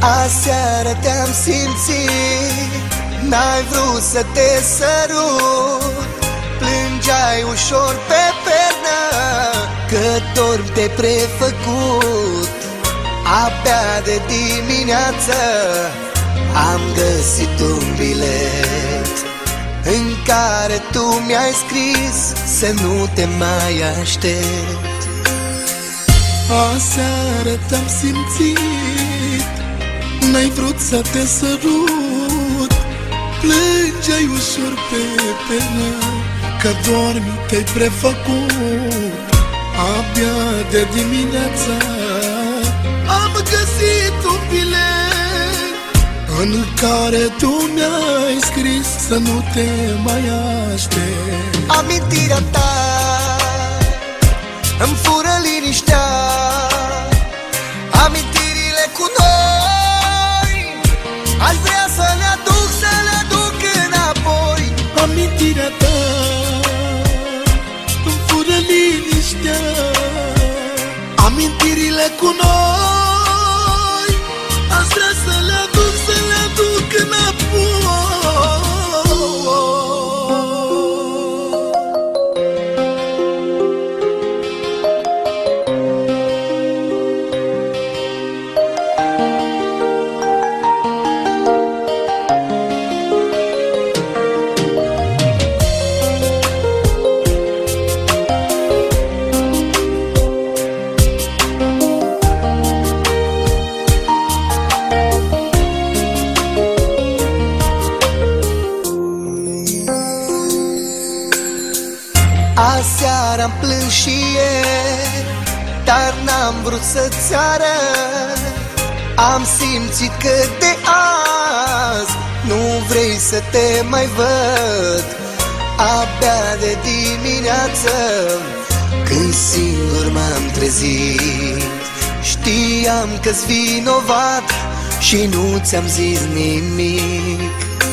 Aseară te-am simțit, n-ai vrut să te sărut, plângeai ușor pe pernă, că dormi te prefăcut. Abia de dimineață am găsit un bilet în care tu mi-ai scris să nu te mai aștept. Aseară te-am simțit, n-ai vrut să te sărut, plângeai ușor pe pernă, că dormi te-ai prefăcut. Abia de dimineață am găsit un bilet în care tu mi-ai scris să nu te mai aștept. Amintirea ta îmi fură liniștea, amintirile cu noi aș vrea să le aduc, să le aduc înapoi. Amintirea ta îmi fură liniștea, amintirile cu noi aș vrea să le aduc, să le aduc înapoi. Aseară-am plâns și ieri, dar n-am vrut să-ți arăt. Am simțit că de azi nu vrei să te mai văd. Abia de dimineață, când singur m-am trezit, știam că-s vinovat și nu ți-am zis nimic.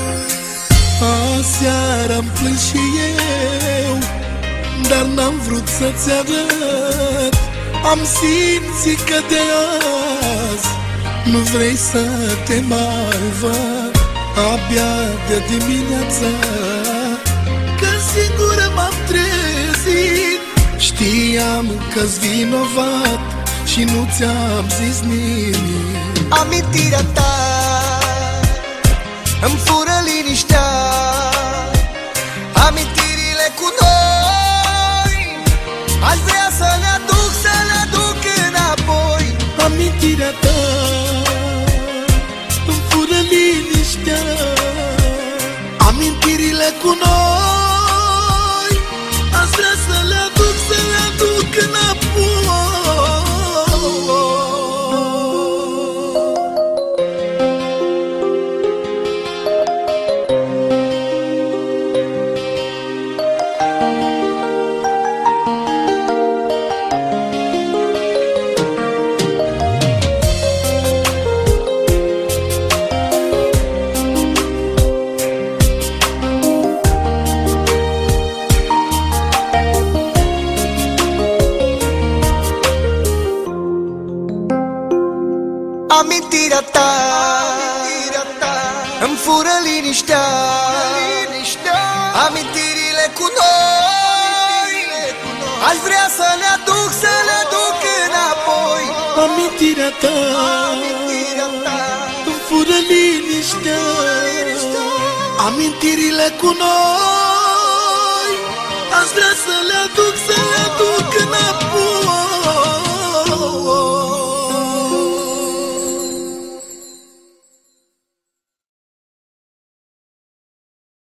Aseară-am plâns și eu, dar n-am vrut să-ți arăt. Am simțit că de azi nu vrei să te mai văd. Abia de dimineață, când singur m-am trezit, știam că-s vinovat și nu ți-am zis nimic. Amintirea ta îmi fură liniștea, amintirile cu noi aș vrea să le aduc, să le aduc înapoi. Amintirea ta îmi fură liniștea, amintirile cu noi aș vrea să le aduc, să le aduc înapoi. Amintirea ta îmi fură liniștea, amintirile cu noi aș vrea să le aduc, să le aduc înapoi. Amintirea ta îmi fură liniștea, amintirile cu noi aș vrea să